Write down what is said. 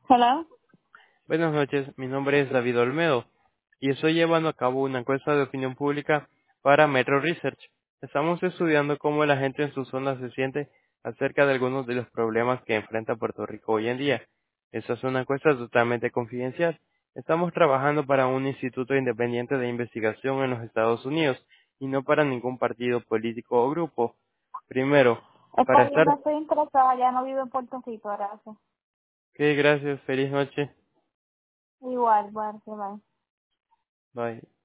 Hello. Buenas noches, mi nombre es David Olmedo y estoy llevando a cabo una encuesta de opinión pública para Metro Research. Estamos estudiando cómo la gente en su zona se siente acerca de algunos de los problemas que enfrenta Puerto Rico hoy en día. Esta es una encuesta totalmente confidencial. Estamos trabajando para un instituto independiente de investigación en los Estados Unidos y no para ningún partido político o grupo. Primero, Está para bien, estar... no estoy interesada, ya no vivo en Puerto Rico, gracias. Ok, gracias, feliz noche. Igual, bueno, que bye. Bye.